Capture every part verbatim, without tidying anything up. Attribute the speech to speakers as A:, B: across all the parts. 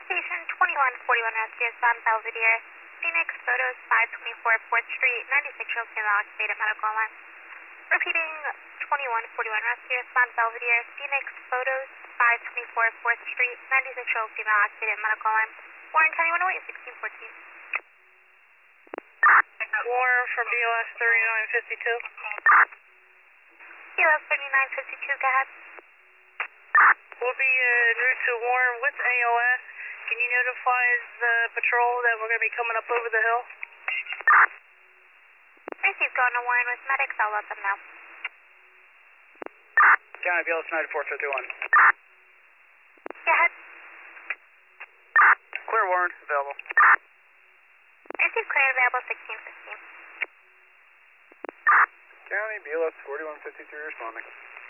A: Station twenty-one forty-one Rescue, San Belvedere. Phoenix, photos five twenty-four fourth Street, ninety-six year old female activated medical alarm. Repeating, twenty-one forty-one Rescue, San Belvedere. Phoenix, photos five twenty-four fourth Street, ninety-six year old female activated medical alarm. Warren County one oh eight, sixteen fourteen.
B: Warren from B O S thirty-nine fifty-two.
A: B O S thirty-nine fifty-two, go ahead.
B: We'll be uh, en route to Warren with A O S. Can you notify the patrol that we're going to be coming up over the hill?
A: Received, going to Warren with medics, I'll let them know.
C: County B L S ninety-four fifty-one.
A: Go ahead.
C: Clear Warren, available.
A: Received, clear, available sixteen fifteen.
C: County B L S forty-one fifty-three responding.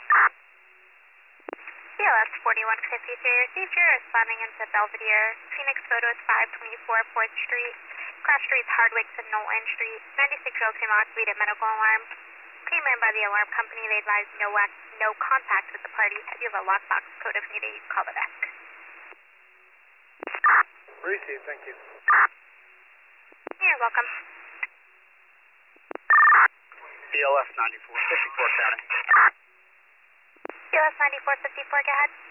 A: B L S forty-one fifty-three, received, you're responding into Belvedere. Phoenix photos five twenty-four fourth Street. Cross streets Hardwick to Nolan Street. ninety-six year old female activated medical alarm. Came in by the alarm company. They advised no act, no contact with the parties. If you have a lockbox code if needed, you can call the desk.
C: Received, thank you.
A: You're welcome.
C: B L S ninety-four fifty-four, County.
A: B L S ninety-four fifty-four, go ahead.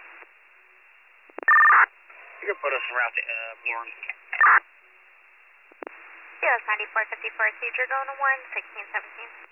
C: You can put us en route to uh, Warren.
A: B L S ninety-four fifty-four, received, you're going to Warren, sixteen seventeen.